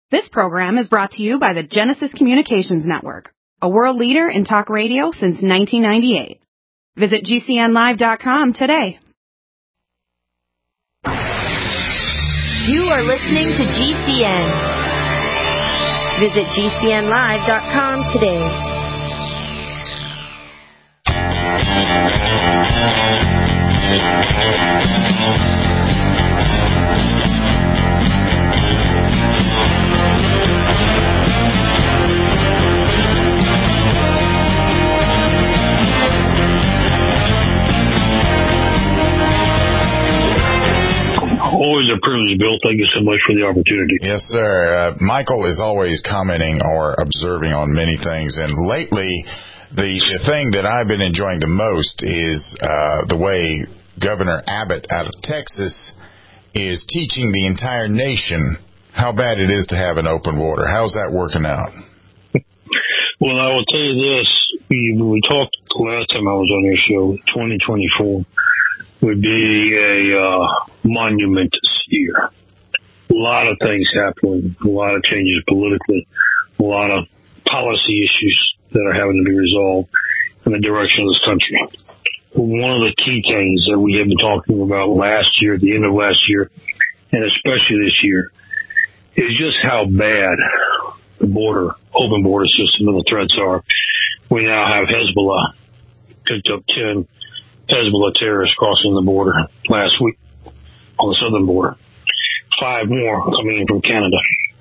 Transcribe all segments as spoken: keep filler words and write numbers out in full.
This program is brought to you by the Genesis Communications Network, a world leader in talk radio since nineteen ninety-eight. Visit G C N live dot com today. You are listening to G C N. Visit G C N live dot com today. Always a privilege, Bill. Thank you so much for the opportunity. Yes, sir. Uh, Michael is always commenting or observing on many things, and lately, the, the thing that I've been enjoying the most is uh, the way Governor Abbott out of Texas is teaching the entire nation how bad it is to have an open border. How's that working out? Well, I will tell you this. We, we talked the last time I was on your show, twenty twenty-four would be a uh, monumentous year. A lot of things happening, a lot of changes politically, a lot of policy issues that are having to be resolved in the direction of this country. One of the key things that we have been talking about last year, at the end of last year, and especially this year, is just how bad the border, open border system and the threats are. We now have Hezbollah picked up ten Hezbollah terrorists crossing the border last week on the southern border. Five more coming in from Canada.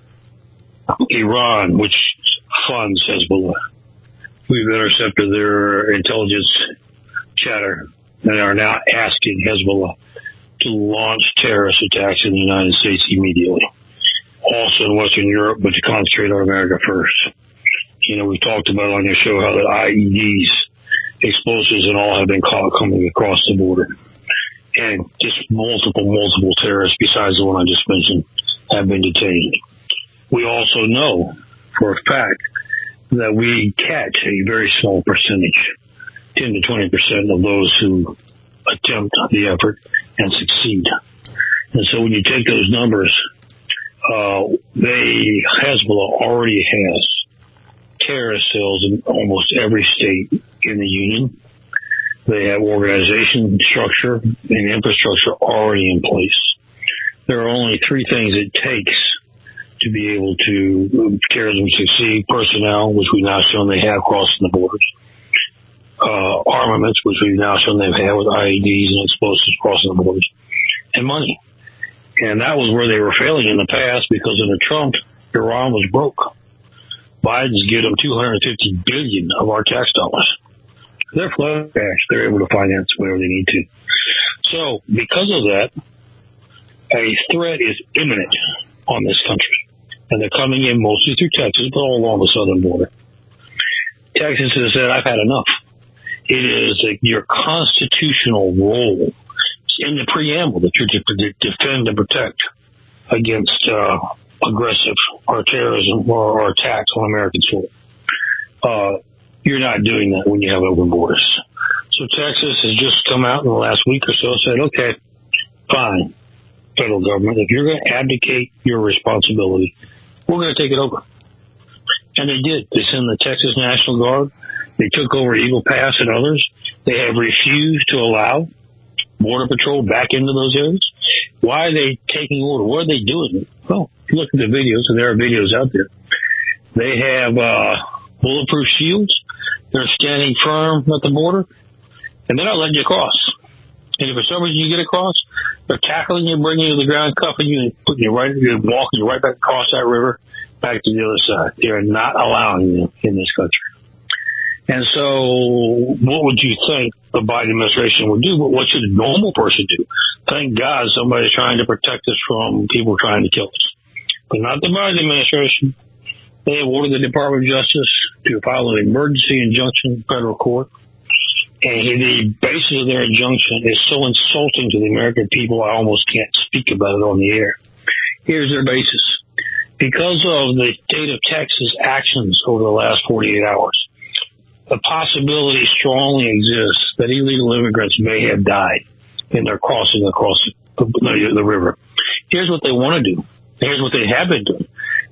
Iran, which funds Hezbollah. We've intercepted their intelligence chatter and are now asking Hezbollah to launch terrorist attacks in the United States immediately. Also in Western Europe, but to concentrate on America first. You know, we talked about on your show how that I E Ds, explosives and all have been caught coming across the border. And just multiple, multiple terrorists, besides the one I just mentioned, have been detained. We also know for a fact that we catch a very small percentage, ten to twenty percent of those who attempt the effort and succeed. And so when you take those numbers, uh, they, Hezbollah already has terrorist cells in almost every state in the union. They have organization, structure, and infrastructure already in place. There are only three things it takes to be able to terrorism succeed: personnel, which we've now shown they have crossing the borders; uh, armaments, which we've now shown they've had with I E Ds and explosives crossing the borders; and money. And that was where they were failing in the past, because under Trump, Iran was broke. Biden's given them two hundred fifty billion dollars of our tax dollars. They're flush cash. They're able to finance whatever they need to. So because of that, a threat is imminent on this country. And they're coming in mostly through Texas, but all along the southern border. Texas has said, I've had enough. It is a, your constitutional role in the preamble that you're to defend and protect against uh, aggressive or terrorism or, or attacks on American soil. Uh, you're not doing that when you have open borders. So Texas has just come out in the last week or so and said, okay, fine, federal government, if you're going to abdicate your responsibility, we're going to take it over. And they did. They sent the Texas National Guard. They took over Eagle Pass and others. They have refused to allow Border Patrol back into those areas. Why are they taking over? What are they doing? Well, if you look at the videos, and there are videos out there, they have uh, bulletproof shields. They're standing firm at the border, and they're not letting you cross. And if for some reason you get across, they're tackling you, bringing you to the ground, cuffing you, and putting you right, walking you right back across that river, back to the other side. They are not allowing you in this country. And so what would you think the Biden administration would do? But what should a normal person do? Thank God somebody's trying to protect us from people trying to kill us. But not the Biden administration. They have ordered the Department of Justice to file an emergency injunction in federal court. And the basis of their injunction is so insulting to the American people, I almost can't speak about it on the air. Here's their basis. Because of the state of Texas actions over the last forty-eight hours, the possibility strongly exists that illegal immigrants may have died in their crossing across the, the, the river. Here's what they want to do. Here's what they have been doing.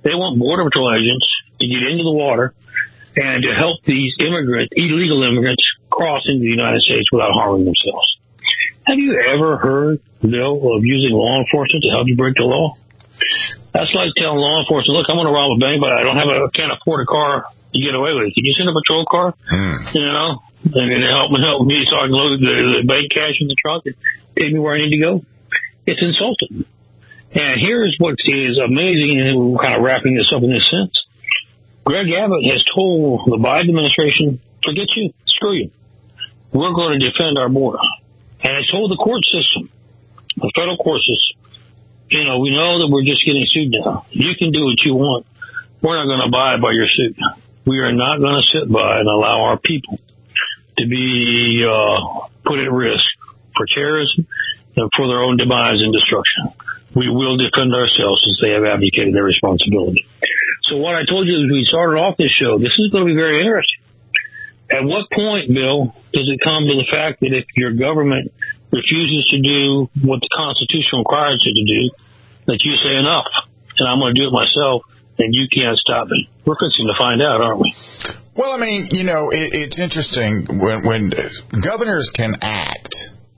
They want Border Patrol agents to get into the water and to help these immigrants, illegal immigrants, cross into the United States without harming themselves. Have you ever heard, Bill, of using law enforcement to help you break the law? That's like telling law enforcement, look, I'm going to rob a bank, but I don't have a, can't afford a car to get away with it. Can you send a patrol car? Mm. You know, and, and help me help me so I can load the, the bank cash in the trunk and take me where I need to go? It's insulting. And here's what is amazing, and we're kind of wrapping this up in this sense. Greg Abbott has told the Biden administration, forget you, screw you. We're going to defend our border. And it's told the court system, the federal court system, you know, we know that we're just getting sued now. You can do what you want. We're not going to abide by your suit. We are not going to sit by and allow our people to be uh, put at risk for terrorism and for their own demise and destruction. We will defend ourselves since they have abdicated their responsibility. So what I told you as we started off this show, this is going to be very interesting. At what point, Bill, does it come to the fact that if your government refuses to do what the Constitution requires you to do, that you say enough, and I'm going to do it myself, and you can't stop me? We're fixing to find out, aren't we? Well, I mean, you know, it, it's interesting when, when governors can act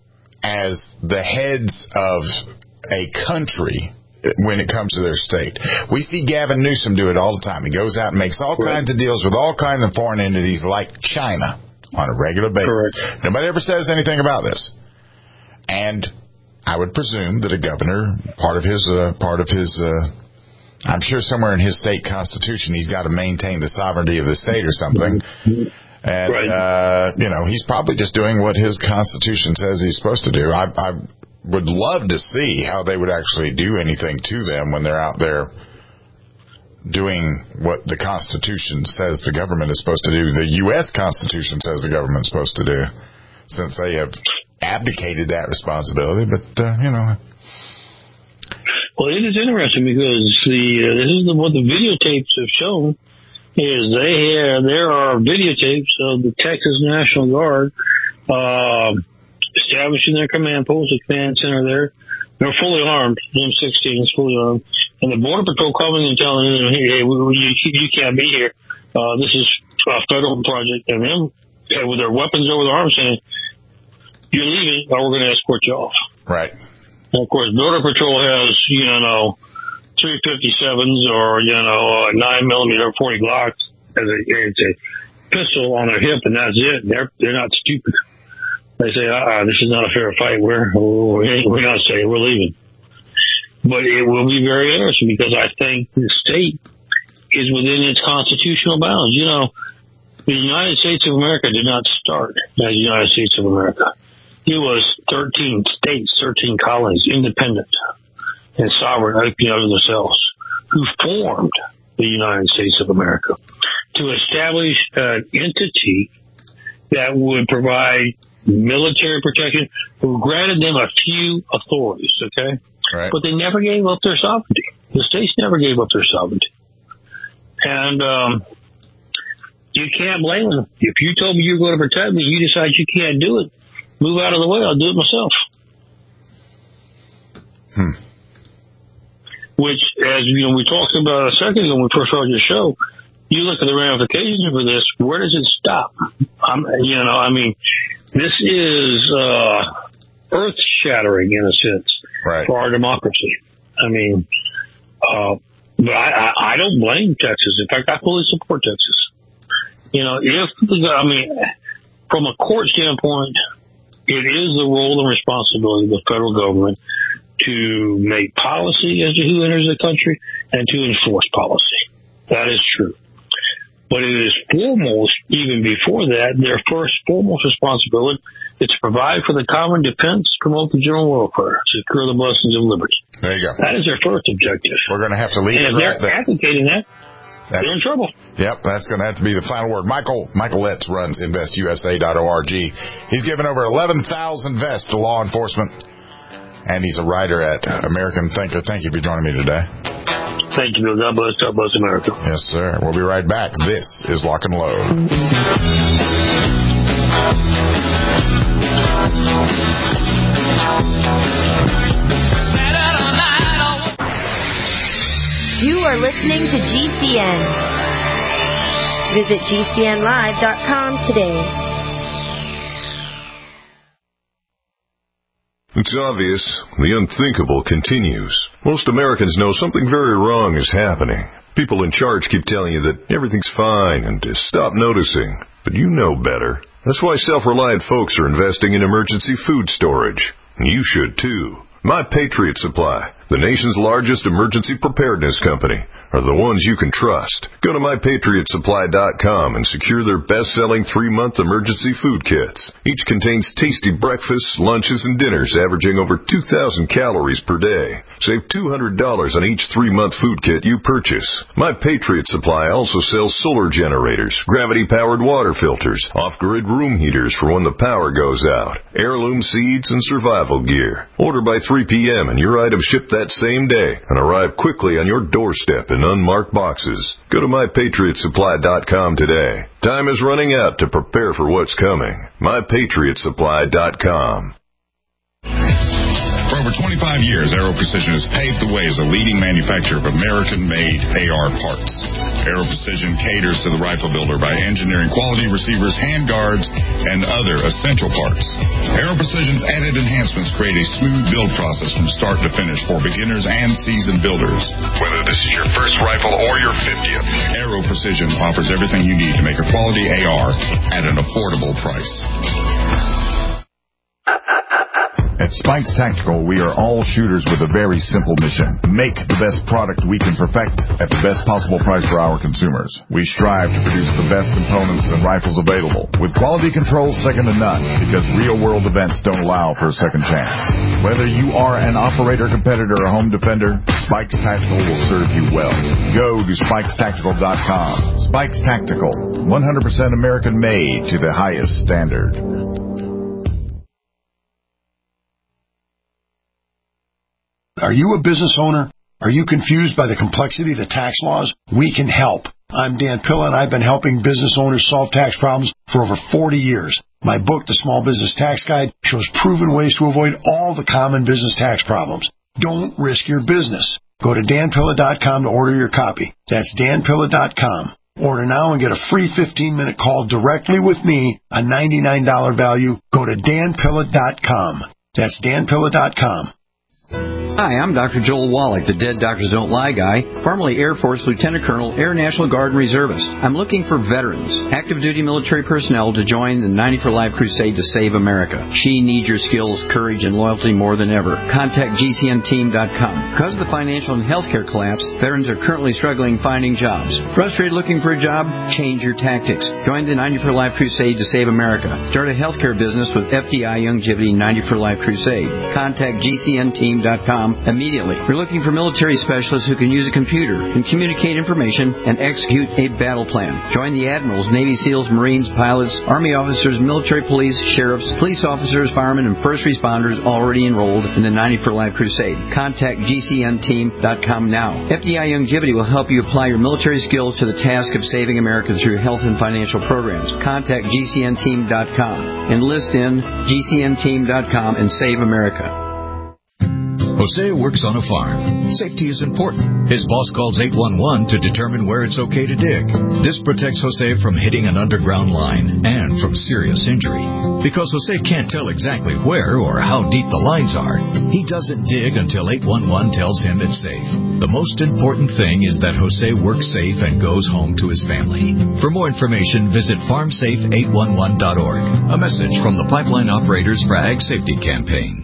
as the heads of a country when it comes to their state. We see Gavin Newsom do it all the time. He goes out and makes all right. kinds of deals with all kinds of foreign entities like China on a regular basis. Correct. Nobody ever says anything about this. And I would presume that a governor, part of his, uh, part of his, uh, I'm sure somewhere in his state constitution, he's got to maintain the sovereignty of the state or something. And, right. uh, you know, he's probably just doing what his constitution says he's supposed to do. I, I would love to see how they would actually do anything to them when they're out there doing what the Constitution says the government is supposed to do. The U S Constitution says the government's supposed to do, since they have abdicated that responsibility. But, uh, you know. Well, it is interesting because the uh, this is the, what the videotapes have shown is they have, there are videotapes of the Texas National Guard uh, establishing their command post, a command center there. They're fully armed, M sixteen is fully armed. And the Border Patrol coming and telling them, hey, we, we, you, you can't be here. Uh, this is a federal project. And them, with their weapons over their arms, saying, you're leaving, or we're going to escort you off. Right. And of course, Border Patrol has, you know, three fifty-sevens or, you know, nine millimeter forty Glocks as a, it's a pistol on their hip, and that's it. They're, they're not stupid. They say, uh-uh, this is not a fair fight. We're, we're not saying we're leaving. But it will be very interesting because I think the state is within its constitutional bounds. You know, the United States of America did not start as the United States of America. It was thirteen states, thirteen colonies, independent and sovereign, acting under themselves, who formed the United States of America to establish an entity that would provide military protection, who granted them a few authorities, okay? Right. But they never gave up their sovereignty. The states never gave up their sovereignty. And um, you can't blame them. If you told me you're going to protect me, you decide you can't do it, move out of the way, I'll do it myself. Hmm. Which, as you know, we talked about a second ago when we first started your show, you look at the ramifications for this, where does it stop? I'm, you know, I mean, this is uh, earth-shattering in a sense right. for our democracy. I mean, uh, but I, I, I don't blame Texas. In fact, I fully support Texas. You know, if I mean, from a court standpoint, it is the role and responsibility of the federal government to make policy as to who enters the country and to enforce policy. That is true. But it is foremost, even before that, their first foremost responsibility is to provide for the common defense, promote the general welfare, secure the blessings of liberty. There you go. That is their first objective. We're going to have to leave and it if right they're there. advocating that, that's, they're in trouble. Yep, that's going to have to be the final word. Michael Michael Letts runs invest U S A dot org. He's given over eleven thousand vests to law enforcement, and he's a writer at American Thinker. Thank you for joining me today. Thank you, Bill. God bless. God bless America. Yes, sir. We'll be right back. This is Lock and Load. You are listening to G C N. Visit G C N live dot com today. It's obvious. The unthinkable continues. Most Americans know something very wrong is happening. People in charge keep telling you that everything's fine and to stop noticing. But you know better. That's why self-reliant folks are investing in emergency food storage. You should too. My Patriot Supply, the nation's largest emergency preparedness company, are the ones you can trust. Go to my patriot supply dot com and secure their best-selling three-month emergency food kits. Each contains tasty breakfasts, lunches, and dinners averaging over two thousand calories per day. Save two hundred dollars on each three-month food kit you purchase. My Patriot Supply also sells solar generators, gravity-powered water filters, off-grid room heaters for when the power goes out, heirloom seeds, and survival gear. Order by three p.m. and your items ship that same day and arrive quickly on your doorstep in unmarked boxes. Go to my patriot supply dot com today. Time is running out to prepare for what's coming. my patriot supply dot com. For over twenty-five years, Aero Precision has paved the way as a leading manufacturer of American-made A R parts. Aero Precision caters to the rifle builder by engineering quality receivers, handguards, and other essential parts. Aero Precision's added enhancements create a smooth build process from start to finish for beginners and seasoned builders. Whether this is your first rifle or your fiftieth, Aero Precision offers everything you need to make a quality A R at an affordable price. At Spikes Tactical, we are all shooters with a very simple mission. Make the best product we can perfect at the best possible price for our consumers. We strive to produce the best components and rifles available, with quality control second to none, because real-world events don't allow for a second chance. Whether you are an operator, competitor, or home defender, Spikes Tactical will serve you well. Go to spikes tactical dot com. Spikes Tactical, one hundred percent American-made to the highest standard. Are you a business owner? Are you confused by the complexity of the tax laws? We can help. I'm Dan Pilla, and I've been helping business owners solve tax problems for over forty years. My book, The Small Business Tax Guide, shows proven ways to avoid all the common business tax problems. Don't risk your business. Go to dan pilla dot com to order your copy. That's dan pilla dot com. Order now and get a free fifteen-minute call directly with me, a ninety-nine dollars value. Go to dan pilla dot com. That's dan pilla dot com. Hi, I'm Doctor Joel Wallach, the Dead Doctors Don't Lie guy, formerly Air Force Lieutenant Colonel, Air National Guard and Reservist. I'm looking for veterans, active duty military personnel to join the ninety for Life crusade to save America. She needs your skills, courage, and loyalty more than ever. Contact G C N team dot com. Because of the financial and healthcare collapse, veterans are currently struggling finding jobs. Frustrated looking for a job? Change your tactics. Join the ninety for Life crusade to save America. Start a healthcare business with F D I Youngevity ninety for Life crusade. Contact G C N team dot com immediately. We're looking for military specialists who can use a computer, can communicate information, and execute a battle plan. Join the admirals, Navy SEALs, Marines, pilots, Army officers, military police, sheriffs, police officers, firemen, and first responders already enrolled in the ninety for Life crusade. Contact G C N team dot com now. F D I Youngevity will help you apply your military skills to the task of saving America through health and financial programs. Contact G C N team dot com. Enlist in G C N team dot com and save America. Jose works on a farm. Safety is important. His boss calls eight one one to determine where it's okay to dig. This protects Jose from hitting an underground line and from serious injury. Because Jose can't tell exactly where or how deep the lines are, he doesn't dig until eight one one tells him it's safe. The most important thing is that Jose works safe and goes home to his family. For more information, visit farm safe eight one one dot org. A message from the Pipeline Operators for Ag Safety Campaign.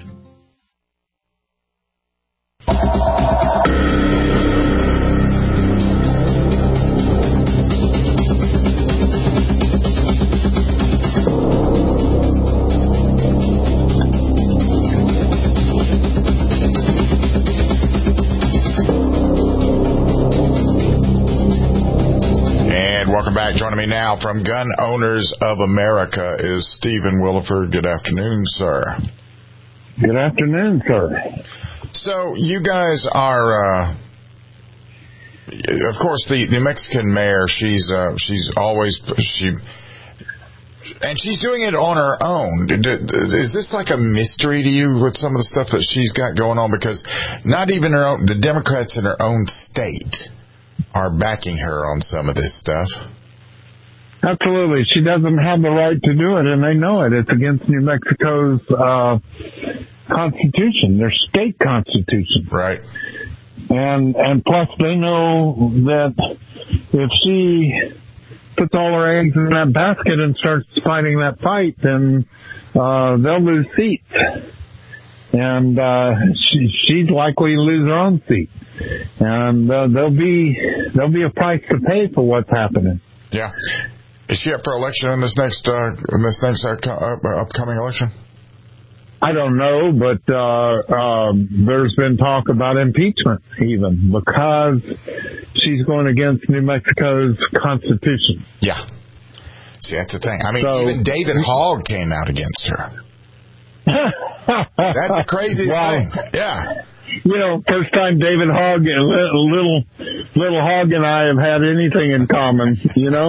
Welcome back. Joining me now from Gun Owners of America is Stephen Williford. Good afternoon, sir. Good afternoon, sir. So you guys are, uh, of course, the New Mexican mayor. She's uh, she's always she And she's doing it on her own. Is this like a mystery to you with some of the stuff that she's got going on? Because not even her own, the Democrats in her own state are backing her on some of this stuff. Absolutely. She doesn't have the right to do it, and they know it. It's against New Mexico's uh, constitution, their state constitution. Right. And and plus they know that if she puts all her eggs in that basket and starts fighting that fight, then uh, they'll lose seats. And uh, she, she's likely to lose her own seat. And uh, there'll be there'll be a price to pay for what's happening. Yeah. Is she up for election in this next uh, in this next uh, upcoming election? I don't know, but uh, um, there's been talk about impeachment even because she's going against New Mexico's constitution. Yeah. See, that's the thing. I mean, so, even David Hogg came out against her. That's the craziest wow. thing. Yeah. You know, first time David Hogg and little little Hogg and I have had anything in common, you know?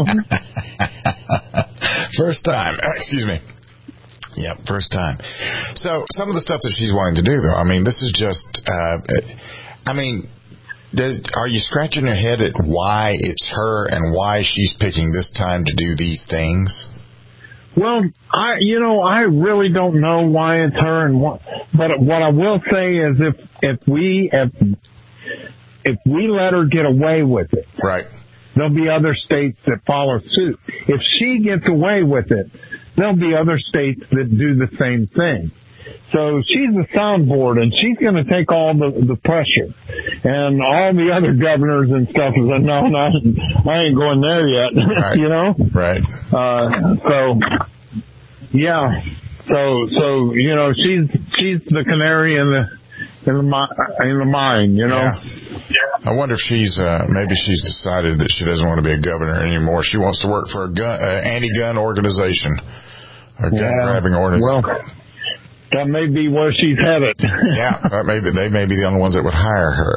First time. Excuse me. Yeah, first time. So some of the stuff that she's wanting to do, though, I mean, this is just, uh, I mean, does, are you scratching your head at why it's her and why she's picking this time to do these things? Well, I, you know, I really don't know why it's her and what, but what I will say is if, if we, if, if we let her get away with it. Right. There'll be other states that follow suit. If she gets away with it, there'll be other states that do the same thing. So she's the soundboard, and she's going to take all the, the pressure. And all the other governors and stuff is like, no, no, I ain't going there yet, right. you know? Right. Uh, so, yeah. So, so, you know, she's, she's the canary in the, in the, in the mine, you know? Yeah. I wonder if she's, uh, maybe she's decided that she doesn't want to be a governor anymore. She wants to work for a gun, uh, anti-gun organization, a gun-grabbing yeah. organization. Well, that may be where she's headed. Yeah, that may be, they may be the only ones that would hire her.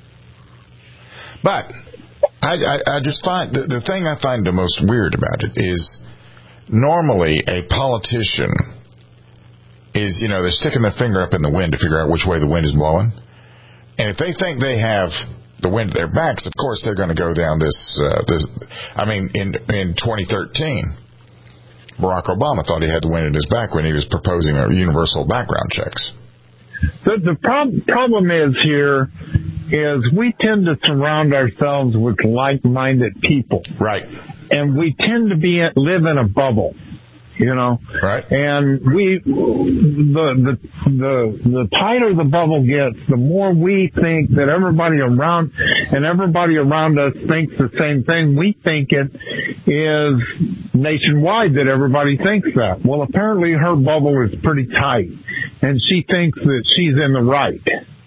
But I, I, I just find, the, the thing I find the most weird about it is normally a politician is, you know, they're sticking their finger up in the wind to figure out which way the wind is blowing. And if they think they have the wind at their backs, of course they're going to go down this, uh, this, I mean, in, in twenty thirteen, Barack Obama thought he had the wind at his back when he was proposing universal background checks. The, the prob- problem is here is we tend to surround ourselves with like-minded people. Right. And we tend to be at, live in a bubble. You know, right? And we, the the the the tighter the bubble gets, the more we think that everybody around and everybody around us thinks the same thing. We think it is nationwide that everybody thinks that. Well, apparently her bubble is pretty tight, and she thinks that she's in the right.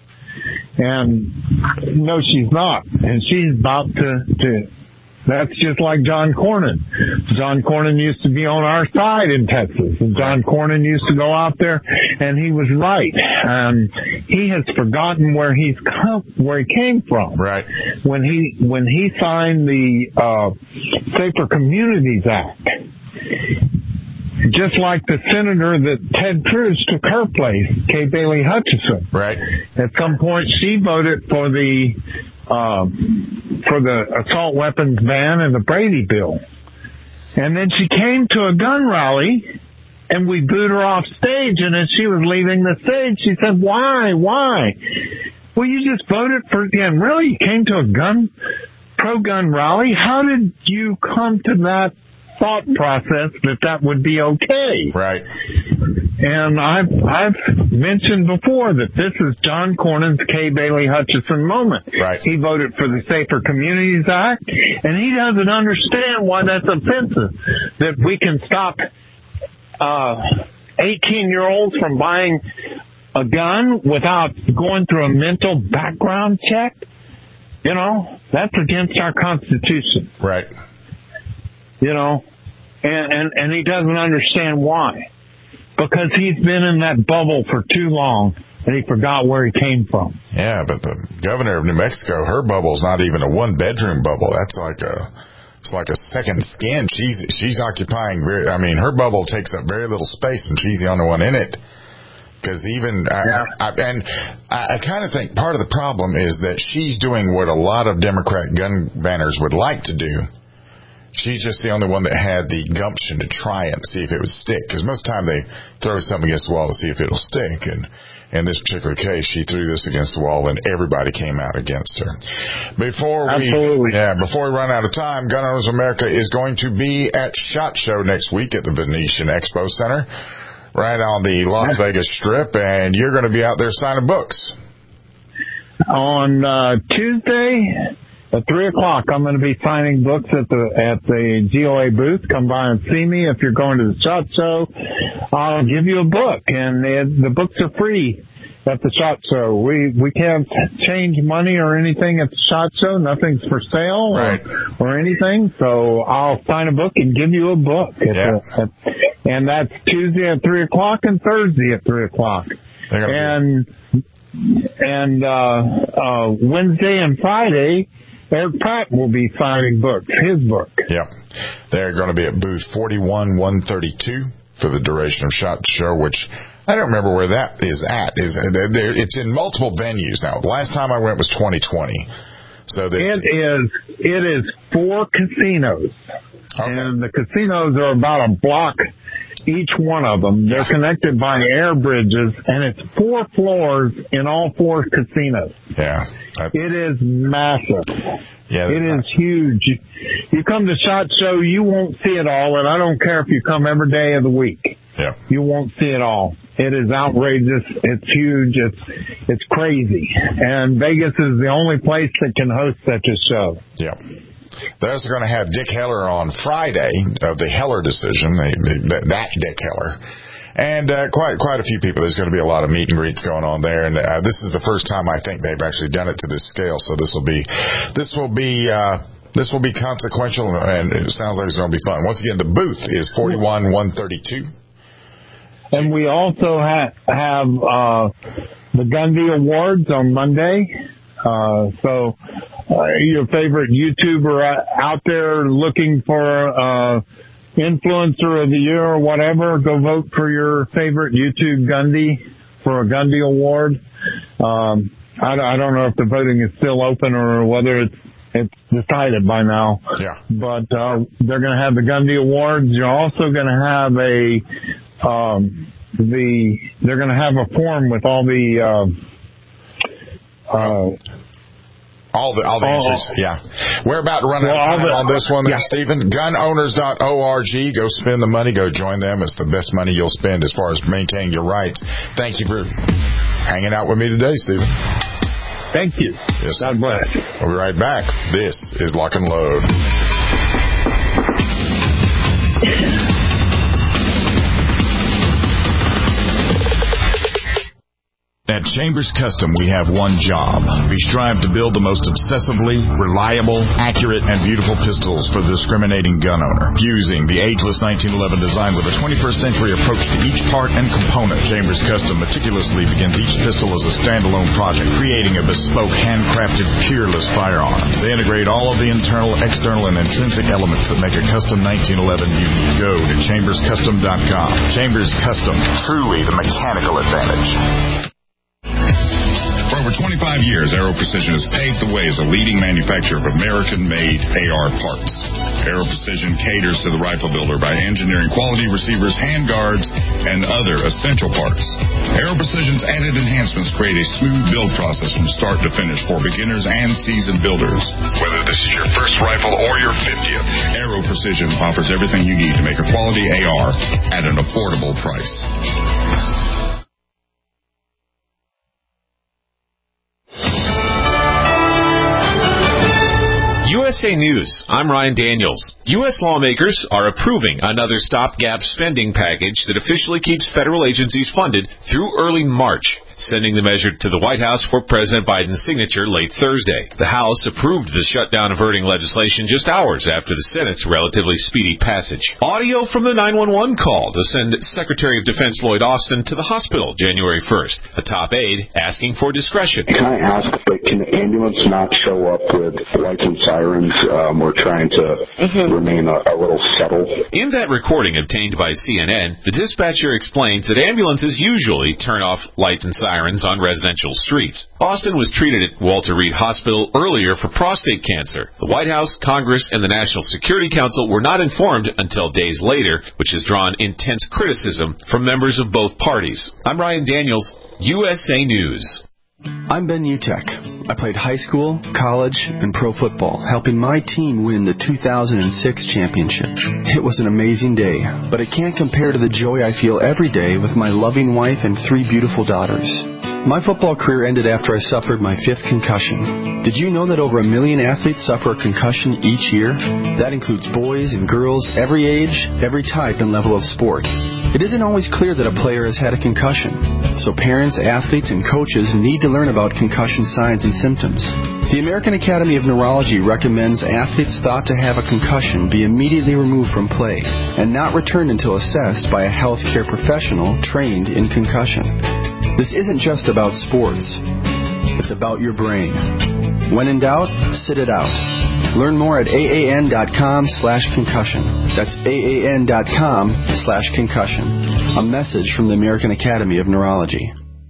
And no, she's not, and she's about to to. That's just like John Cornyn. John Cornyn used to be on our side in Texas. And John Cornyn used to go out there, and he was right. And he has forgotten where he's come, where he came from. Right. When he when he signed the uh, Safer Communities Act, just like the senator that Ted Cruz took her place, Kay Bailey Hutchison. Right. At some point, she voted for the. Um, for the assault weapons ban and the Brady bill. And then she came to a gun rally and we booed her off stage, and as she was leaving the stage, she said, why, why? Well, you just voted for, and really, you came to a gun, pro-gun rally? How did you come to that thought process that that would be okay? Right. And I've, I've mentioned before that this is John Cornyn's Kay Bailey Hutchison moment. Right. He voted for the Safer Communities Act, and he doesn't understand why that's offensive, that we can stop uh eighteen-year-olds from buying a gun without going through a mental background check. You know, that's against our Constitution. Right. You know, and, and, and he doesn't understand why. Because he's been in that bubble for too long and he forgot where he came from. Yeah, but the governor of New Mexico, her bubble's not even a one-bedroom bubble. That's like a it's like a second skin. She's she's occupying very. I mean, her bubble takes up very little space, and she's the only one in it. Because even yeah. I, I, and I, I kind of think part of the problem is that she's doing what a lot of Democrat gun banners would like to do. She's just the only one that had the gumption to try it and see if it would stick. Because most of the time they throw something against the wall to see if it'll stick. And in this particular case, she threw this against the wall and everybody came out against her. Before we, Absolutely. yeah, before we run out of time, Gun Owners America is going to be at SHOT Show next week at the Venetian Expo Center, right on the Las Vegas Strip, and you're going to be out there signing books. On uh, Tuesday at three o'clock, I'm going to be signing books at the at the G O A booth. Come by and see me. If you're going to the SHOT Show, I'll give you a book, and it, the books are free at the SHOT Show. We we can't change money or anything at the SHOT Show. Nothing's for sale right. or, or anything. So I'll sign a book and give you a book. At yeah. the, at, and that's Tuesday at three o'clock and Thursday at three o'clock. And and uh, uh, Wednesday and Friday, Eric Pratt will be signing books, his book. Yep. They're going to be at booth forty-one one thirty-two for the duration of SHOT Show, which I don't remember where that is at. Is It's in multiple venues now. The last time I went was twenty twenty. So it is it is four casinos. Okay. And the casinos are about a block each one of them. They're connected by air bridges, and it's four floors in all four casinos. Yeah. It is massive. Yeah, it not... is huge. You come to SHOT Show, you won't see it all, and I don't care if you come every day of the week. Yeah. You won't see it all. It is outrageous. It's huge. It's it's crazy. And Vegas is the only place that can host such a show. Yeah. They're also going to have Dick Heller on Friday of the Heller decision, that Dick Heller. And uh, quite quite a few people. There's going to be a lot of meet and greets going on there, and uh, this is the first time I think they've actually done it to this scale. So this will be this will be uh, this will be consequential, and it sounds like it's going to be fun. Once again, the booth is forty-one one thirty-two. And we also ha- have uh, the Gundy Awards on Monday. Uh, so uh, your favorite YouTuber out there looking for uh Influencer of the Year or whatever, go vote for your favorite YouTube Gundy for a Gundy Award. Um, I, I don't know if the voting is still open or whether it's it's decided by now. Yeah. But uh, they're going to have the Gundy Awards. You're also going to have a um, the they're going to have a forum with all the uh, uh, All the all the oh, answers, yeah. We're about to run well, out of time the, on this one, there, yeah. Stephen. gun owners dot org. Go spend the money. Go join them. It's the best money you'll spend as far as maintaining your rights. Thank you for hanging out with me today, Stephen. Thank you. Yes. God bless. We'll be right back. This is Lock and Load. At Chambers Custom, we have one job. We strive to build the most obsessively, reliable, accurate, and beautiful pistols for the discriminating gun owner. Fusing the ageless nineteen eleven design with a twenty-first century approach to each part and component, Chambers Custom meticulously begins each pistol as a standalone project, creating a bespoke, handcrafted, peerless firearm. They integrate all of the internal, external, and intrinsic elements that make a custom nineteen eleven unique. Go to chambers custom dot com. Chambers Custom, truly the mechanical advantage. For over twenty-five years, Aero Precision has paved the way as a leading manufacturer of American-made A R parts. Aero Precision caters to the rifle builder by engineering quality receivers, handguards, and other essential parts. Aero Precision's added enhancements create a smooth build process from start to finish for beginners and seasoned builders. Whether this is your first rifle or your fiftieth, Aero Precision offers everything you need to make a quality A R at an affordable price. U S A News, I'm Ryan Daniels. U S lawmakers are approving another stopgap spending package that officially keeps federal agencies funded through early March. sending the measure to the White House for President Biden's signature late Thursday. The House approved the shutdown averting legislation just hours after the Senate's relatively speedy passage. Audio from the nine one one call to send Secretary of Defense Lloyd Austin to the hospital January first. A top aide asking for discretion. Can I ask, but can the ambulance not show up with lights and sirens? Um, we're trying to mm-hmm. remain a, a little subtle. In that recording obtained by C N N, the dispatcher explains that ambulances usually turn off lights and sirens on residential streets. Austin was treated at Walter Reed Hospital earlier for prostate cancer. The White House, Congress, and the National Security Council were not informed until days later, which has drawn intense criticism from members of both parties. I'm Ryan Daniels, U S A News. I'm Ben Utek. I played high school, college, and pro football, helping my team win the two thousand six championship. It was an amazing day, but it can't compare to the joy I feel every day with my loving wife and three beautiful daughters. My football career ended after I suffered my fifth concussion. Did you know that over a million athletes suffer a concussion each year? That includes boys and girls, every age, every type and level of sport. It isn't always clear that a player has had a concussion, so parents, athletes, and coaches need to learn about concussion signs and symptoms. The American Academy of Neurology recommends athletes thought to have a concussion be immediately removed from play and not returned until assessed by a healthcare professional trained in concussion. This isn't just about sports. It's about your brain. When in doubt, sit it out. Learn more at aan.com slash concussion. That's aan.com slash concussion. A message from the American Academy of Neurology.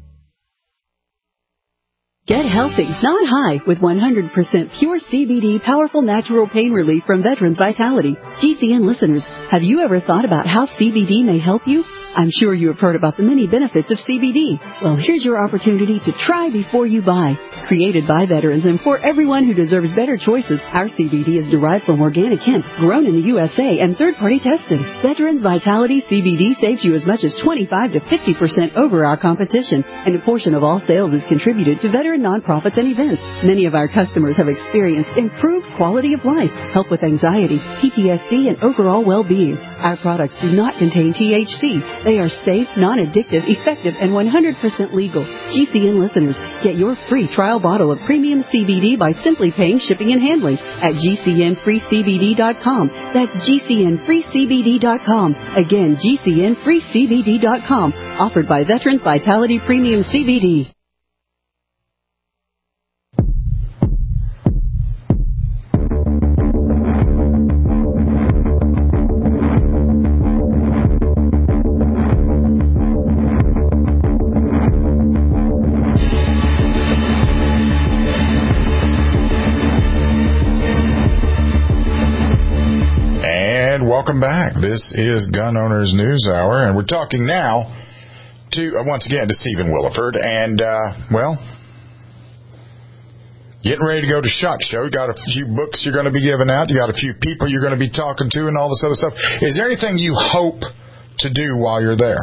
Get healthy, not high, with one hundred percent pure C B D powerful natural pain relief from Veterans Vitality. G C N listeners, have you ever thought about how C B D may help you? I'm sure you have heard about the many benefits of C B D. Well, here's your opportunity to try before you buy. Created by veterans and for everyone who deserves better choices, our C B D is derived from organic hemp, grown in the U S A, and third-party tested. Veterans Vitality C B D saves you as much as twenty-five to fifty percent over our competition, and a portion of all sales is contributed to veteran nonprofits and events. Many of our customers have experienced improved quality of life, help with anxiety, P T S D, and overall well-being. Our products do not contain T H C. They are safe, non-addictive, effective, and one hundred percent legal. G C N listeners, get your free trial bottle of premium C B D by simply paying shipping and handling at G C N free C B D dot com. That's G C N free C B D dot com. Again, G C N free C B D dot com. Offered by Veterans Vitality Premium C B D. Welcome back. This is Gun Owners News Hour, and we're talking now to, uh, once again, to Stephen Williford. And, uh, well, getting ready to go to SHOT Show. You got a few books you're going to be giving out. You got a few people you're going to be talking to and all this other stuff. Is there anything you hope to do while you're there?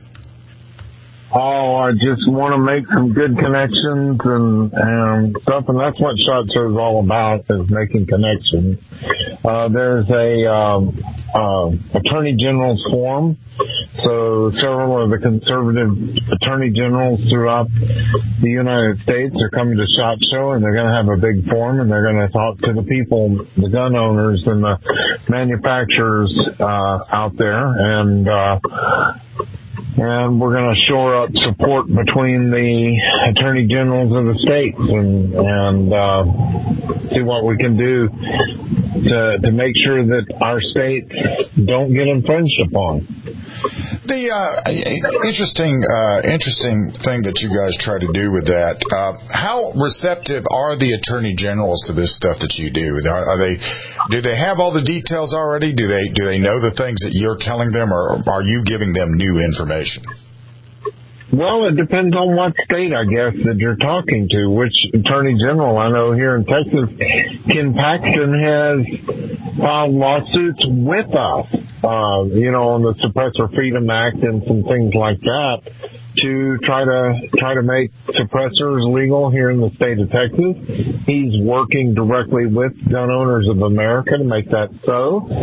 Oh, I just want to make some good connections and, and stuff, and that's what SHOT Show is all about, is making connections. Uh, there's a um, uh, Attorney General's Forum, so several of the conservative Attorney Generals throughout the United States are coming to SHOT Show, and they're going to have a big forum, and they're going to talk to the people, the gun owners and the manufacturers uh, out there, and uh And we're going to shore up support between the attorney generals of the states and, and uh, see what we can do to to make sure that our states don't get infringed upon. The uh, interesting uh, interesting thing that you guys try to do with that, uh, how receptive are the attorney generals to this stuff that you do? Are, are they do they have all the details already? Do they do they know the things that you're telling them, or are you giving them new information? Well, it depends on what state, I guess, that you're talking to, which attorney general. I know here in Texas, Ken Paxton has filed lawsuits with us, uh, you know, on the Suppressor Freedom Act and some things like that, to try to try to make suppressors legal here in the state of Texas. He's working directly with Gun Owners of America to make that so.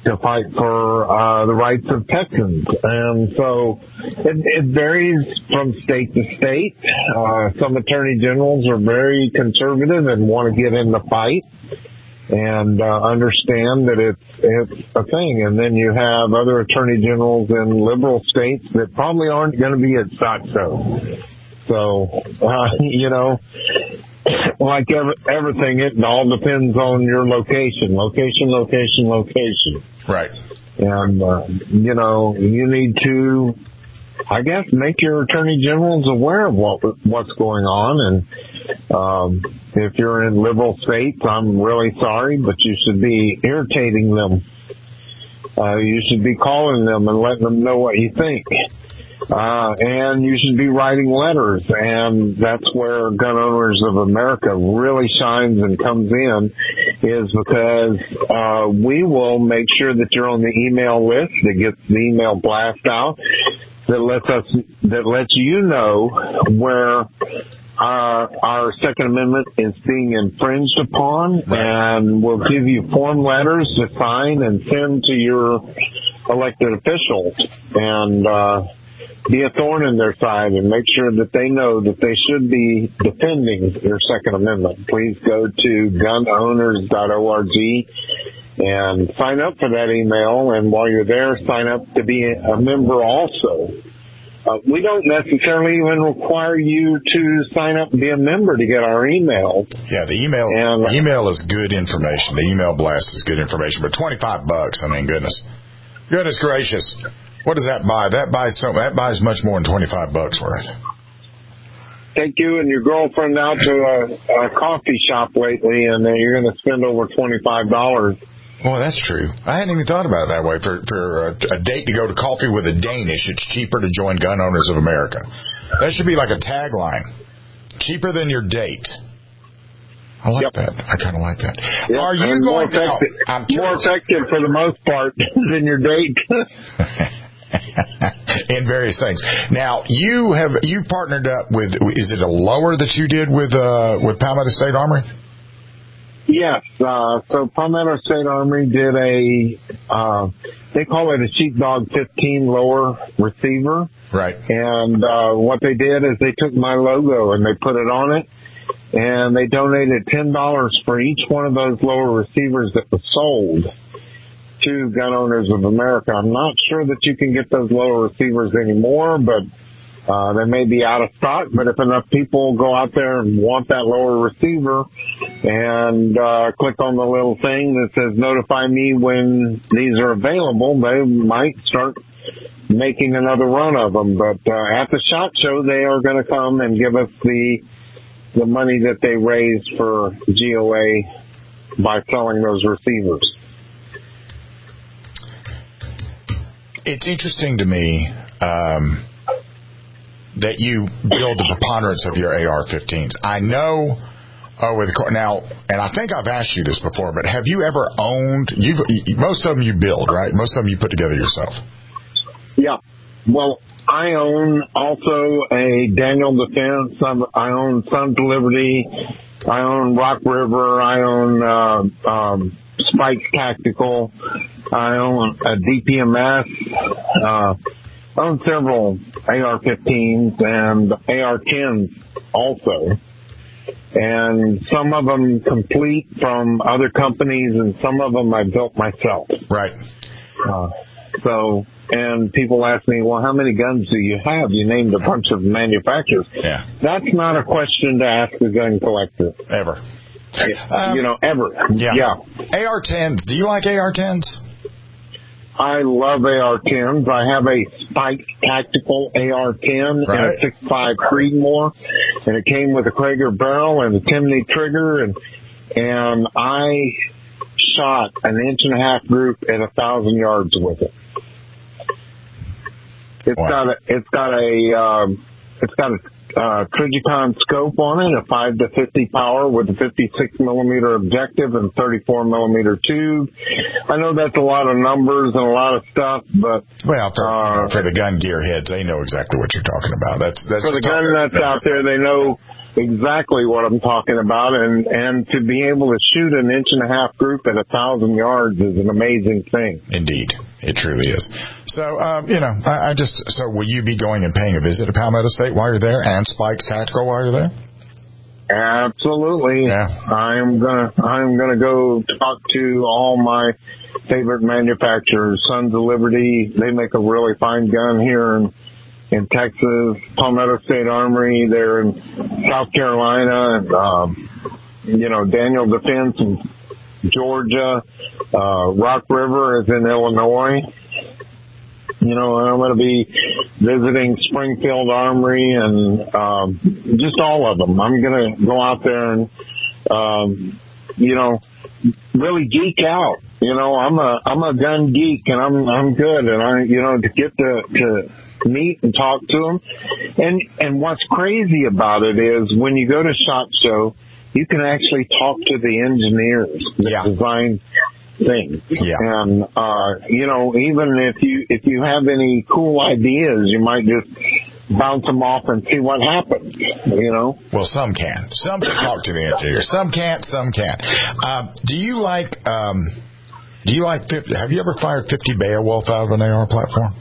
to fight for uh, the rights of Texans. And so it, it varies from state to state. Uh, some attorney generals are very conservative and want to get in the fight and uh, understand that it's it's a thing. And then you have other attorney generals in liberal states that probably aren't going to be as thought so. So, uh, you know, like every, everything, it all depends on your location, location, location, location. Right. And, uh, you know, you need to, I guess, make your attorney generals aware of what what's going on. And um, if you're in liberal states, I'm really sorry, but you should be irritating them. Uh, you should be calling them and letting them know what you think. Uh, and you should be writing letters, and that's where Gun Owners of America really shines and comes in, is because uh, we will make sure that you're on the email list that gets the email blast out, that lets us, that lets you know where our, our Second Amendment is being infringed upon, and we'll give you form letters to sign and send to your elected officials, and uh be a thorn in their side and make sure that they know that they should be defending their Second Amendment. Please go to gun owners dot org and sign up for that email. And while you're there, sign up to be a member also. Uh, we don't necessarily even require you to sign up and be a member to get our email. Yeah, the email and, the email is good information. The email blast is good information. But twenty-five bucks, I mean, goodness. Goodness gracious. What does that buy? That buys so that buys much more than twenty-five bucks worth. Take you and your girlfriend out to a, a coffee shop lately, and then you're going to spend over twenty-five dollars. Well, that's true. I hadn't even thought about it that way. For for a, a date to go to coffee with a Danish, it's cheaper to join Gun Owners of America. That should be like a tagline. Cheaper than your date. I like yep. that. I kind of like that. Yep. Are you and going more effective, now? More effective for the most part than your date. In various things. Now you have you partnered up with. Is it a lower that you did with uh, with Palmetto State Armory? Yes. Uh, so Palmetto State Armory did a. Uh, they call it a Sheepdog fifteen lower receiver. Right. And uh, what they did is they took my logo and they put it on it, and they donated ten dollars for each one of those lower receivers that was sold to Gun Owners of America. I'm not sure that you can get those lower receivers anymore, but uh, they may be out of stock. But if enough people go out there and want that lower receiver and uh, click on the little thing that says notify me when these are available, they might start making another run of them. But uh, at the SHOT Show, they are going to come and give us the the money that they raised for G O A by selling those receivers. It's interesting to me um, that you build the preponderance of your A R fifteens. I know uh, with now, and I think I've asked you this before, but have you ever owned? You've most of them you build, right? Most of them you put together yourself. Yeah. Well, I own also a Daniel Defense. I own Sons of Liberty. I own Rock River. I own uh, um, Spikes Tactical. I own a D P M S. Uh, I own several A R fifteens and A R tens also. And some of them complete from other companies, and some of them I built myself. Right. Uh, so, and people ask me, well, how many guns do you have? You named a bunch of manufacturers. Yeah. That's not a question to ask a gun collector. Ever. Um, you know, ever. Yeah. yeah. A R tens. Do you like A R tens? I love A R tens. I have a Spike Tactical A R ten right. and a six five Creedmoor, and it came with a Krager barrel and a Timney trigger, and and I shot an inch and a half group at a thousand yards with it. It's wow. got a it's got a um, it's got a uh, Trijicon scope on it, a five to fifty power with a fifty-six millimeter objective and thirty-four millimeter tube. I know that's a lot of numbers and a lot of stuff, but well, for, uh, you know, for the gun gear heads, they know exactly what you're talking about. That's that's for the gun nuts out there. They know exactly what I'm talking about, and and to be able to shoot an inch and a half group at a thousand yards is an amazing thing. Indeed, it truly is. So, um, you know, I, I just so will you be going and paying a visit to Palmetto State while you're there, and Spikes Tactical while you're there? Absolutely. Yeah. I'm gonna I'm gonna go talk to all my favorite manufacturers. Sons of Liberty, they make a really fine gun here in in Texas. Palmetto State Armory, they're in South Carolina, and um, you know, Daniel Defense in Georgia. Uh, Rock River is in Illinois. You know, I'm going to be visiting Springfield Armory and um, just all of them. I'm going to go out there and, um, you know, really geek out. You know, I'm a I'm a gun geek, and I'm I'm good. And I, you know, to get to to meet and talk to them. And and what's crazy about it is when you go to SHOT Show, you can actually talk to the engineers that yeah. design things. Yeah. And, uh, you know, even if you, if you have any cool ideas, you might just bounce them off and see what happens, you know? Well, some can. Some can talk to the engineer. Some can't, some can. Uh, do you like, um, do you like, have you ever fired fifty Beowulf out of an A R platform?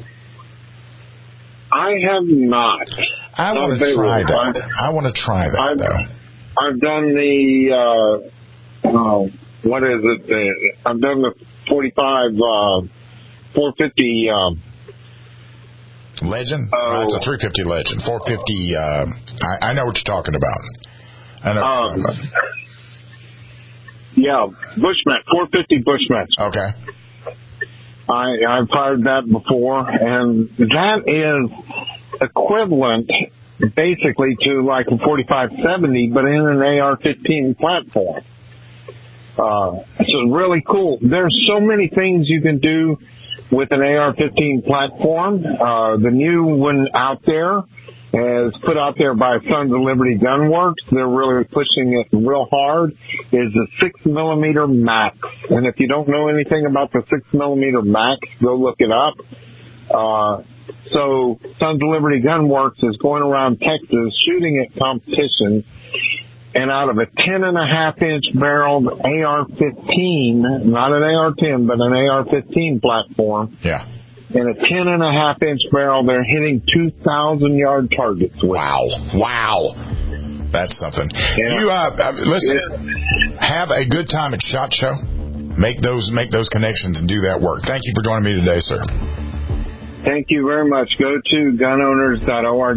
I have not. I want to try that. I want to try that, I've, though. I've done the, uh, oh, what is it? Uh, I've done the forty-five, uh, four fifty, um, Legend? Oh. Uh, it's a three fifty Legend. four fifty, uh, I, I know what you're talking about. I know what um, you're talking about. Yeah, Bushmat, four fifty Bushmat. Okay. I, I've fired that before, and that is equivalent basically to like a forty-five seventy, but in an A R fifteen platform. Uh, so really cool. There's so many things you can do with an A R fifteen platform. Uh, the new one out there is put out there by Sons of Liberty Gunworks. They're really pushing it real hard. Is the six millimeter Max. And if you don't know anything about the six millimeter Max, go look it up. Uh, so Sons of Liberty Gunworks is going around Texas shooting at competition. And out of a ten and a half inch barreled A R fifteen, not an A R ten, but an A R fifteen platform. Yeah. And a ten and a half inch barrel, they're hitting two thousand yard targets with. Wow. Wow. That's something. Yeah. You, uh, listen, yeah. have a good time at SHOT Show. Make those, make those connections and do that work. Thank you for joining me today, sir. Thank you very much. Go to gun owners dot org.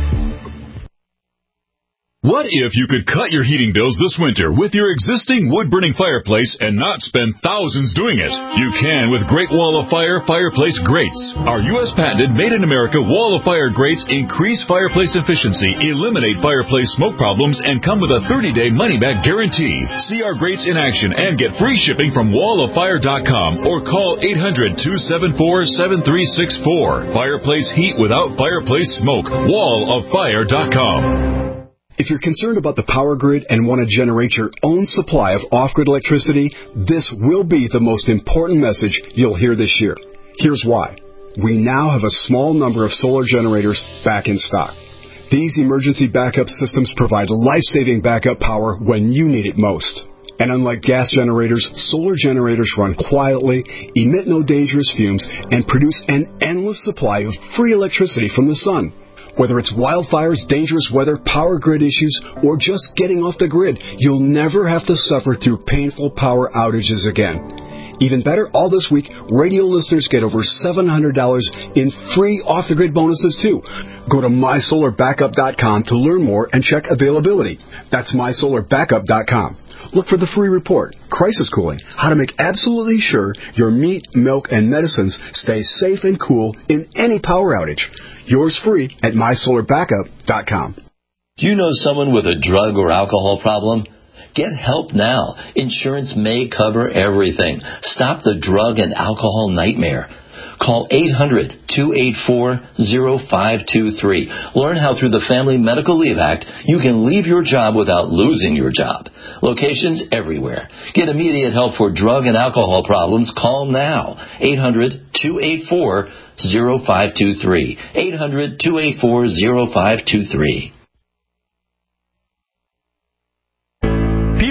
What if you could cut your heating bills this winter with your existing wood-burning fireplace and not spend thousands doing it? You can with Great Wall of Fire Fireplace Grates. Our U S patented made-in-America Wall of Fire grates increase fireplace efficiency, eliminate fireplace smoke problems, and come with a thirty day money-back guarantee. See our grates in action and get free shipping from wall of fire dot com or call eight hundred, two seven four, seven three six four. Fireplace heat without fireplace smoke. wall of fire dot com. If you're concerned about the power grid and want to generate your own supply of off-grid electricity, this will be the most important message you'll hear this year. Here's why. We now have a small number of solar generators back in stock. These emergency backup systems provide life-saving backup power when you need it most. And unlike gas generators, solar generators run quietly, emit no dangerous fumes, and produce an endless supply of free electricity from the sun. Whether it's wildfires, dangerous weather, power grid issues, or just getting off the grid, you'll never have to suffer through painful power outages again. Even better, all this week, radio listeners get over seven hundred dollars in free off-the-grid bonuses, too. Go to my solar backup dot com to learn more and check availability. That's my solar backup dot com. Look for the free report, Crisis Cooling, how to make absolutely sure your meat, milk, and medicines stay safe and cool in any power outage. Yours free at my solar backup dot com. Do you know someone with a drug or alcohol problem? Get help now. Insurance may cover everything. Stop the drug and alcohol nightmare. Call eight hundred, two eight four, zero five two three. Learn how through the Family Medical Leave Act you can leave your job without losing your job. Locations everywhere. Get immediate help for drug and alcohol problems. Call now. eight hundred, two eight four, zero five two three. eight hundred, two eight four, zero five two three.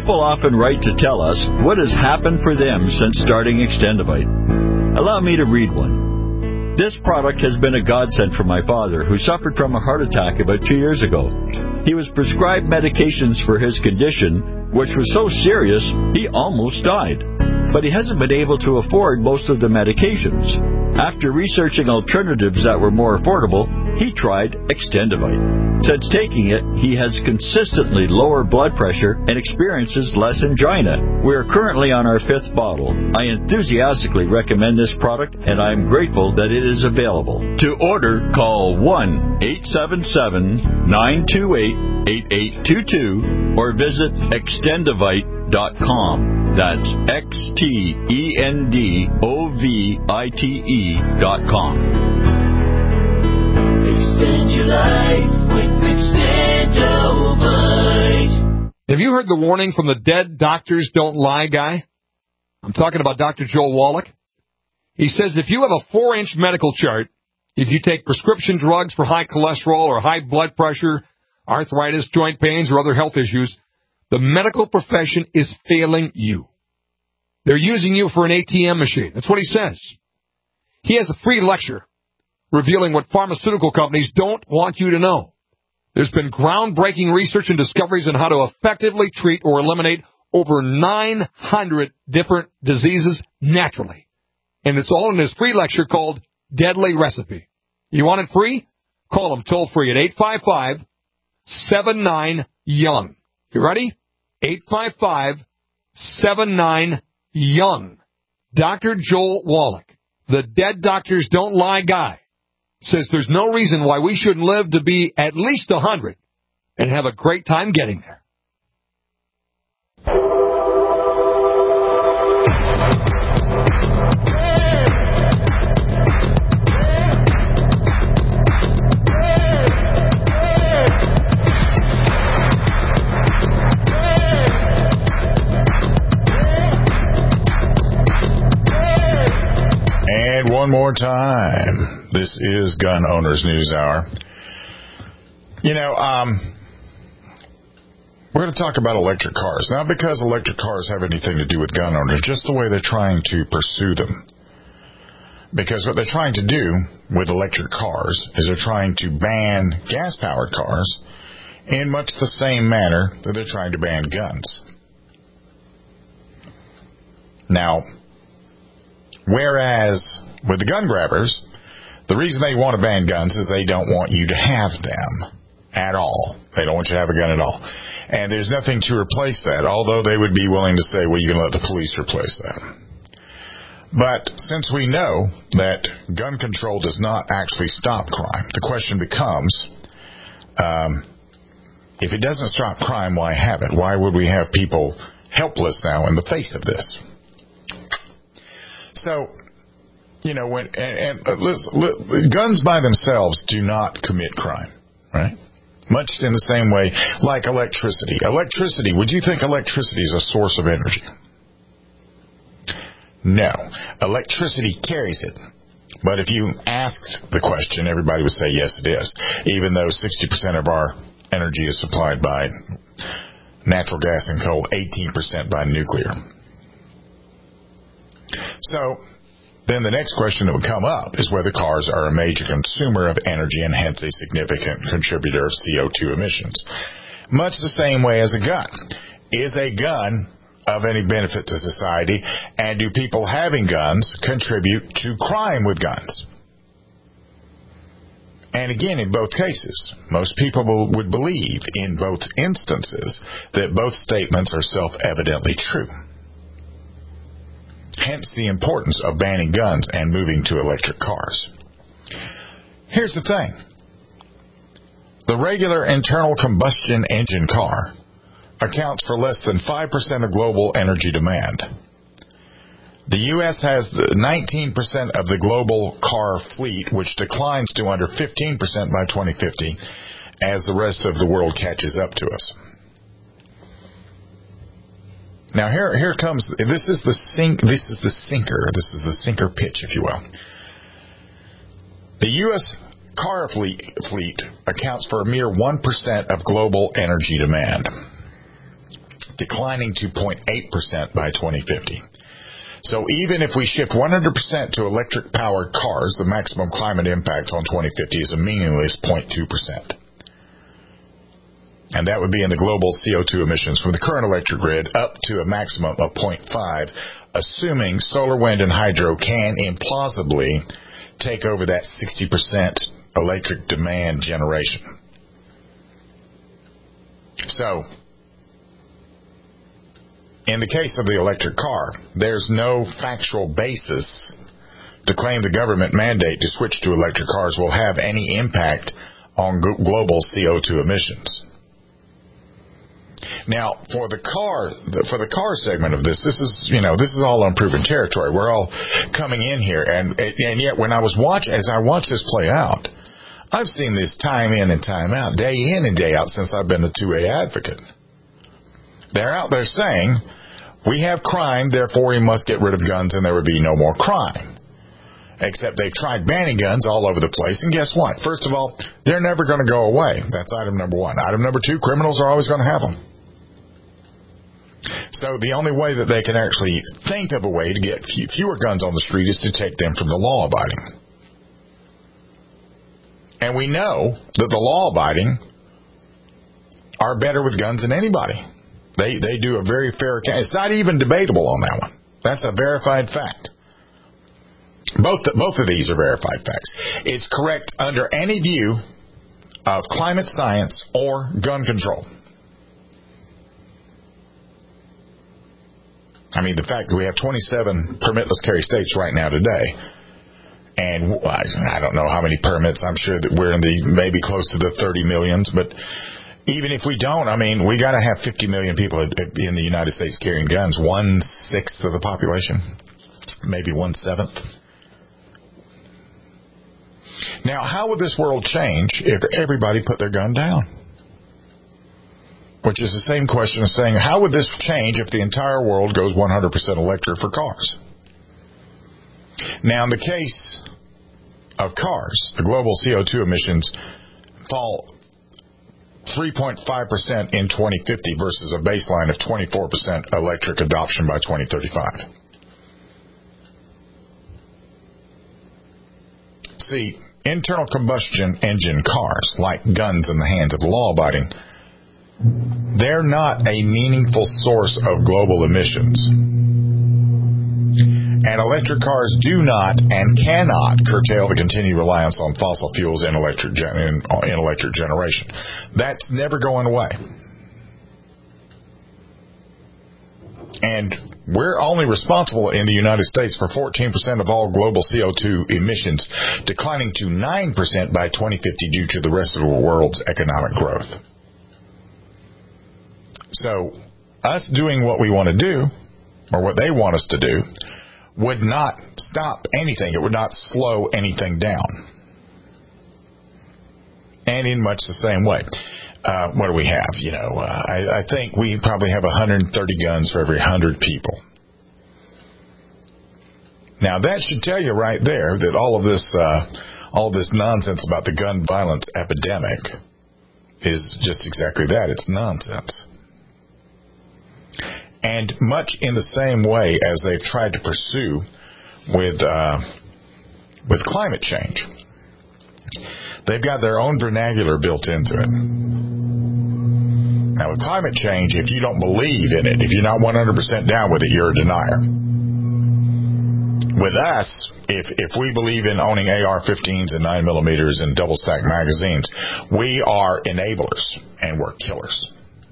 People often write to tell us what has happened for them since starting Extendivite. Allow me to read one. This product has been a godsend for my father, who suffered from a heart attack about two years ago. He was prescribed medications for his condition, which was so serious he almost died. But he hasn't been able to afford most of the medications. After researching alternatives that were more affordable, he tried Extendivite. Since taking it, he has consistently lower blood pressure and experiences less angina. We are currently on our fifth bottle. I enthusiastically recommend this product, and I am grateful that it is available. To order, call one eight seven seven, nine two eight, eight eight two two or visit extendivite dot com. That's X T E N D O V I T E dot com. Extend your life with Extendivite. Have you heard the warning from the Dead Doctors Don't Lie guy? I'm talking about Doctor Joel Wallach. He says if you have a four-inch medical chart, if you take prescription drugs for high cholesterol or high blood pressure, arthritis, joint pains, or other health issues, the medical profession is failing you. They're using you for an A T M machine. That's what he says. He has a free lecture revealing what pharmaceutical companies don't want you to know. There's been groundbreaking research and discoveries on how to effectively treat or eliminate over nine hundred different diseases naturally. And it's all in his free lecture called Deadly Recipe. You want it free? Call him toll free at eight five five, seven nine, young. You ready? eight five five, seven nine, young. Doctor Joel Wallach, the Dead Doctors Don't Lie guy, says there's no reason why we shouldn't live to be at least one hundred and have a great time getting there. And one more time, this is Gun Owners News Hour. You know, um, we're going to talk about electric cars. Not because electric cars have anything to do with gun owners, just the way they're trying to pursue them. Because what they're trying to do with electric cars is they're trying to ban gas-powered cars in much the same manner that they're trying to ban guns. Now, whereas with the gun grabbers, the reason they want to ban guns is they don't want you to have them at all. They don't want you to have a gun at all. And there's nothing to replace that, although they would be willing to say, well, you can let the police replace that. But since we know that gun control does not actually stop crime, the question becomes, um, if it doesn't stop crime, why have it? Why would we have people helpless now in the face of this? So, you know, when and, and listen, guns by themselves do not commit crime, right? Much in the same way like electricity. Electricity, would you think electricity is a source of energy? No. Electricity carries it. But if you asked the question, everybody would say, yes, it is, even though sixty percent of our energy is supplied by natural gas and coal, eighteen percent by nuclear. So then the next question that would come up is whether cars are a major consumer of energy and hence a significant contributor of C O two emissions. Much the same way as a gun. Is a gun of any benefit to society, and do people having guns contribute to crime with guns? And again, in both cases, most people would believe in both instances that both statements are self-evidently true. Hence the importance of banning guns and moving to electric cars. Here's the thing. The regular internal combustion engine car accounts for less than five percent of global energy demand. The U S has nineteen percent of the global car fleet, which declines to under fifteen percent by twenty fifty as the rest of the world catches up to us. Now here, here comes. This is the sink. This is the sinker. This is the sinker pitch, if you will. The U S car fleet fleet accounts for a mere one percent of global energy demand. declining to zero point eight percent by twenty fifty. So even if we shift one hundred percent to electric-powered cars, the maximum climate impact on twenty fifty is a meaningless zero point two percent. And that would be in the global C O two emissions from the current electric grid up to a maximum of zero point five, assuming solar, wind, and hydro can implausibly take over that sixty percent electric demand generation. So, in the case of the electric car, there's no factual basis to claim the government mandate to switch to electric cars will have any impact on global C O two emissions. Now, for the car, for the car segment of this, this is, you know, this is all unproven territory. We're all coming in here, and and yet when I was watch, as I watched this play out, I've seen this time in and time out, day in and day out since I've been a two A advocate. They're out there saying, we have crime, therefore we must get rid of guns and there would be no more crime. Except they've tried banning guns all over the place, and guess what? First of all, they're never going to go away. That's item number one. Item number two, criminals are always going to have them. So the only way that they can actually think of a way to get fewer guns on the street is to take them from the law-abiding. And we know that the law-abiding are better with guns than anybody. They they do a very fair account. It's not even debatable on that one. That's a verified fact. Both both of these are verified facts. It's correct under any view of climate science or gun control. I mean, the fact that we have twenty-seven permitless carry states right now today, and I don't know how many permits. I'm sure that we're in the maybe close to the thirty millions, but even if we don't, I mean, we got to have fifty million people in the United States carrying guns, one sixth of the population, maybe one seventh. Now, how would this world change if everybody put their gun down? Which is the same question as saying, how would this change if the entire world goes one hundred percent electric for cars? Now, in the case of cars, the global C O two emissions fall three point five percent in twenty fifty versus a baseline of twenty-four percent electric adoption by twenty thirty-five. See, internal combustion engine cars, like guns in the hands of the law-abiding, they're not a meaningful source of global emissions. And electric cars do not and cannot curtail the continued reliance on fossil fuels in electric, gen- in, in electric generation. That's never going away. And we're only responsible in the United States for fourteen percent of all global C O two emissions, declining to nine percent by twenty fifty due to the rest of the world's economic growth. So, us doing what we want to do, or what they want us to do, would not stop anything. It would not slow anything down. And in much the same way. Uh, what do we have? You know, uh, I, I think we probably have one hundred thirty guns for every one hundred people. Now, that should tell you right there that all of this, uh, all of this nonsense about the gun violence epidemic is just exactly that. It's nonsense. And much in the same way as they've tried to pursue with uh, with climate change, they've got their own vernacular built into it. Now, with climate change, if you don't believe in it, if you're not one hundred percent down with it, you're a denier. With us, if if we believe in owning A R fifteens and nine millimeters and double-stack magazines, we are enablers and we're killers.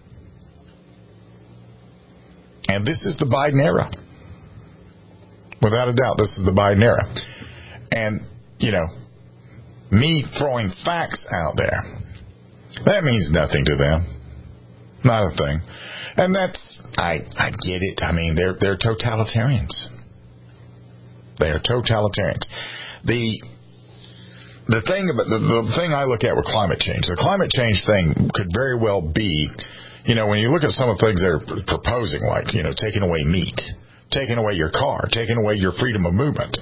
And this is the Biden era. Without a doubt, this is the Biden era. And, you know, me throwing facts out there, that means nothing to them. Not a thing. And that's, I I get it. I mean, they're they're totalitarians. They are totalitarians. The the thing about the, the thing I look at with climate change, the climate change thing could very well be, you know, when you look at some of the things they're proposing, like, you know, taking away meat, taking away your car, taking away your freedom of movement.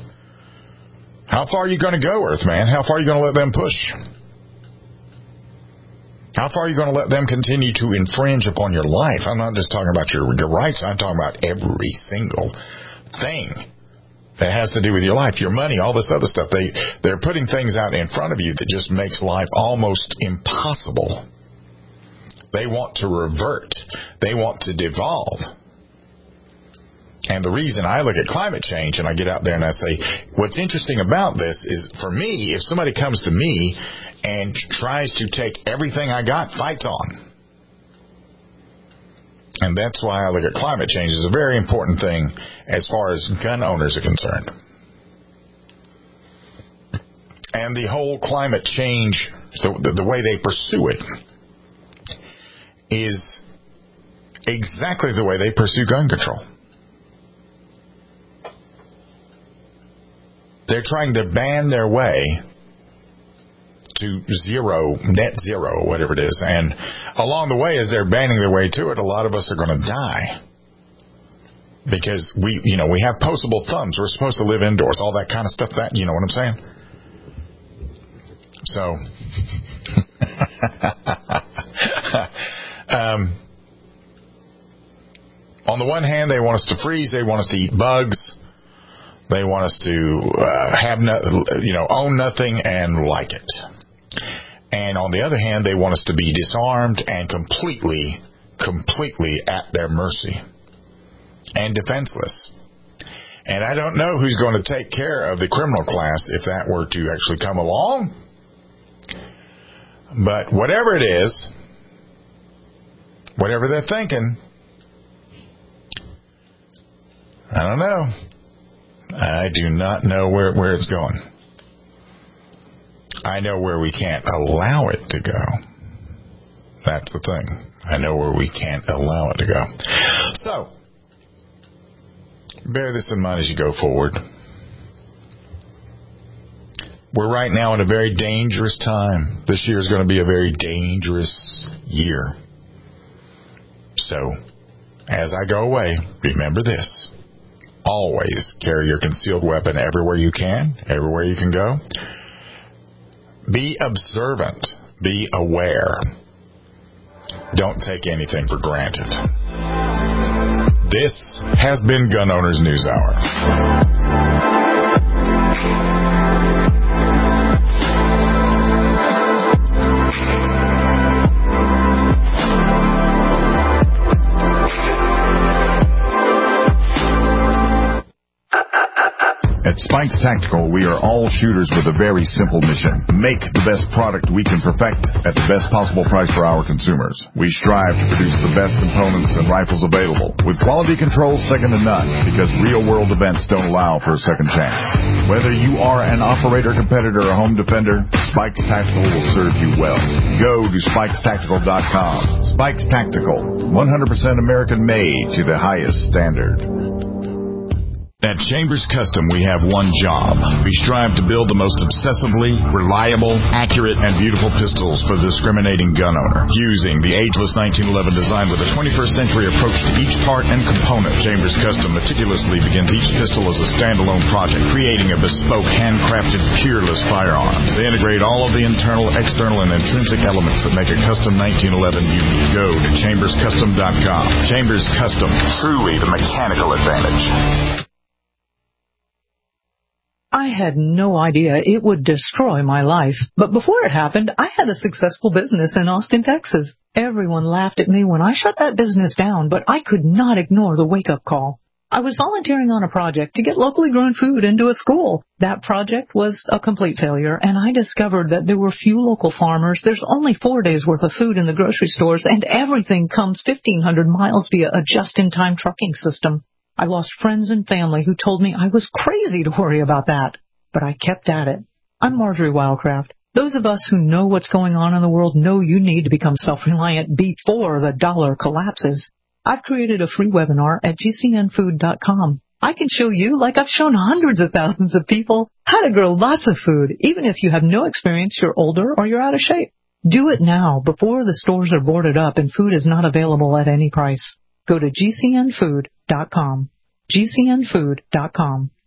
How far are you going to go, Earthman? How far are you going to let them push? How far are you going to let them continue to infringe upon your life? I'm not just talking about your, your rights. I'm talking about every single thing that has to do with your life, your money, all this other stuff. They, they're putting things out in front of you that just makes life almost impossible. They want to revert. They want to devolve. And the reason I look at climate change and I get out there and I say, what's interesting about this is, for me, if somebody comes to me and tries to take everything I got, fights on. And that's why I look at climate change as a very important thing as far as gun owners are concerned. And the whole climate change, the, the, the way they pursue it, is exactly the way they pursue gun control. They're trying to ban their way to zero, net zero, whatever it is. And along the way, as they're banning their way to it, a lot of us are going to die. Because we, you know, we have postable thumbs. We're supposed to live indoors, all that kind of stuff. That, you know what I'm saying? So, um, on the one hand, they want us to freeze. They want us to eat bugs. They want us to uh, have no, you know, own nothing and like it. And on the other hand, they want us to be disarmed and completely, completely at their mercy and defenseless. And I don't know who's going to take care of the criminal class if that were to actually come along. But whatever it is, whatever they're thinking, I don't know. I do not know where, where it's going. I know where we can't allow it to go. That's the thing. I know where we can't allow it to go. So, bear this in mind as you go forward. We're right now in a very dangerous time. This year is going to be a very dangerous year. So, as I go away, remember this. Always carry your concealed weapon everywhere you can, everywhere you can go. Be observant. Be aware. Don't take anything for granted. This has been Gun Owners News Hour. At Spikes Tactical, we are all shooters with a very simple mission. Make the best product we can perfect at the best possible price for our consumers. We strive to produce the best components and rifles available, with quality control second to none, because real-world events don't allow for a second chance. Whether you are an operator, competitor, or home defender, Spikes Tactical will serve you well. Go to spikes tactical dot com. Spikes Tactical, one hundred percent American-made to the highest standard. At Chambers Custom, we have one job. We strive to build the most obsessively reliable, accurate, and beautiful pistols for the discriminating gun owner. Using the ageless nineteen eleven design with a twenty-first century approach to each part and component, Chambers Custom meticulously begins each pistol as a standalone project, creating a bespoke, handcrafted, peerless firearm. They integrate all of the internal, external, and intrinsic elements that make a custom nineteen eleven unique. Go to chambers custom dot com. Chambers Custom, truly the mechanical advantage. I had no idea it would destroy my life. But before it happened, I had a successful business in Austin, Texas. Everyone laughed at me when I shut that business down, but I could not ignore the wake-up call. I was volunteering on a project to get locally grown food into a school. That project was a complete failure, and I discovered that there were few local farmers. There's only four days' worth of food in the grocery stores, and everything comes fifteen hundred miles via a just-in-time trucking system. I lost friends and family who told me I was crazy to worry about that, but I kept at it. I'm Marjorie Wildcraft. Those of us who know what's going on in the world know you need to become self-reliant before the dollar collapses. I've created a free webinar at G C N food dot com. I can show you, like I've shown hundreds of thousands of people, how to grow lots of food, even if you have no experience, you're older, or you're out of shape. Do it now, before the stores are boarded up and food is not available at any price. Go to G C N food dot com. G C N food dot com.